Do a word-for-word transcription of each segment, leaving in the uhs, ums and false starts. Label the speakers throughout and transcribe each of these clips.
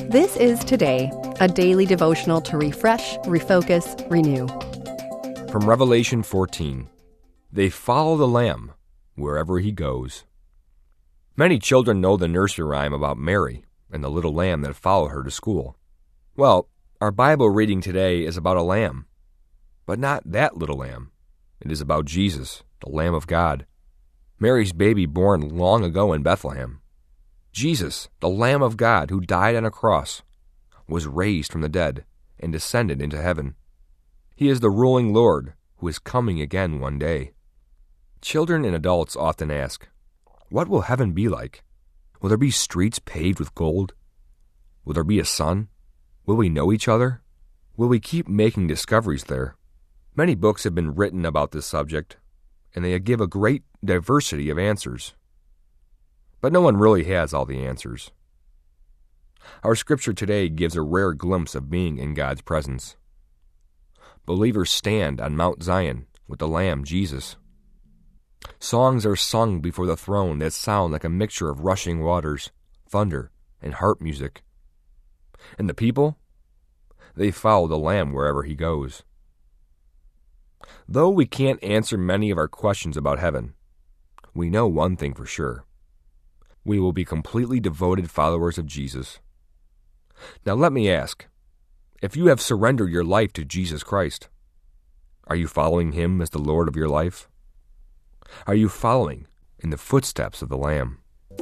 Speaker 1: This is Today, a daily devotional to refresh, refocus, renew.
Speaker 2: From Revelation fourteen, they follow the Lamb wherever he goes. Many children know the nursery rhyme about Mary and the little lamb that followed her to school. Well, our Bible reading today is about a lamb, but not that little lamb. It is about Jesus, the Lamb of God, Mary's baby born long ago in Bethlehem. Jesus, the Lamb of God who died on a cross, was raised from the dead and descended into heaven. He is the ruling Lord who is coming again one day. Children and adults often ask, what will heaven be like? Will there be streets paved with gold? Will there be a sun? Will we know each other? Will we keep making discoveries there? Many books have been written about this subject, and they give a great diversity of answers. But no one really has all the answers. Our scripture today gives a rare glimpse of being in God's presence. Believers stand on Mount Zion with the Lamb, Jesus. Songs are sung before the throne that sound like a mixture of rushing waters, thunder, and harp music. And the people? They follow the Lamb wherever he goes. Though we can't answer many of our questions about heaven, we know one thing for sure. We will be completely devoted followers of Jesus. Now let me ask, if you have surrendered your life to Jesus Christ, are you following him as the Lord of your life? Are you following in the footsteps of the Lamb?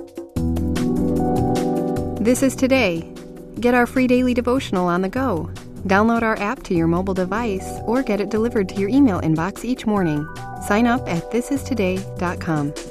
Speaker 1: This is Today. Get our free daily devotional on the go. Download our app to your mobile device or get it delivered to your email inbox each morning. Sign up at this is today dot com.